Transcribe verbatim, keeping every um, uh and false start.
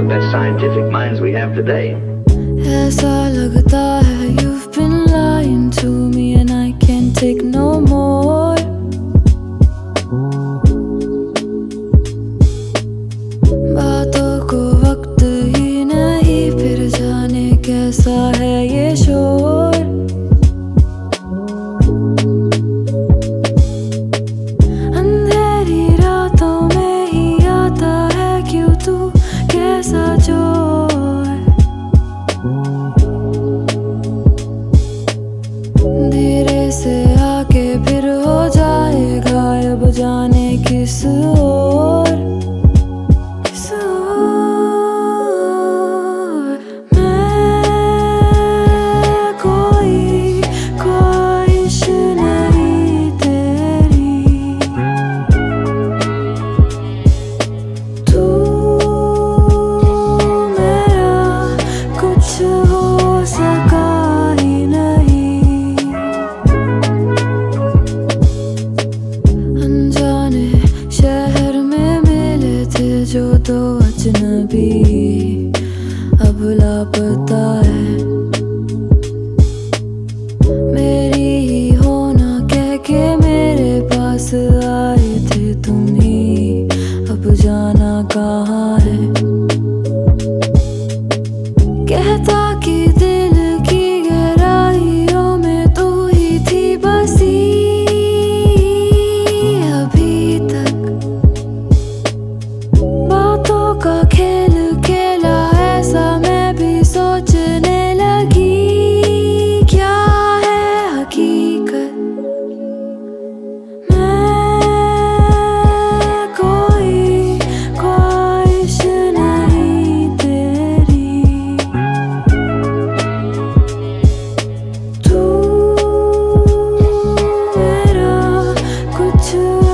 best scientific minds we have today. ऐसा लगता है you've been lying to me and I can't take no more. बातों को वक्त ही नहीं, फिर जाने कैसा है ये शोर. अंधेरी रातों में ही आता है क्यों तू, कैसा जोर. धीरे से आके फिर हो जाए गायब, जाने किस ओर. जो तो अजनबी अब लापता है, मेरी ही होना कह के मेरे पास आए थे तुम ही, अब जाना कहाँ है. कहता कि दिल की गहराइयों में तू ही थी बसी अभी तक. बातों का खेल खेला ऐसा मैं भी सोचने लगी, क्या है हकीकत. मैं कोई ख्वाहिश नहीं तेरी, तू मेरा कुछ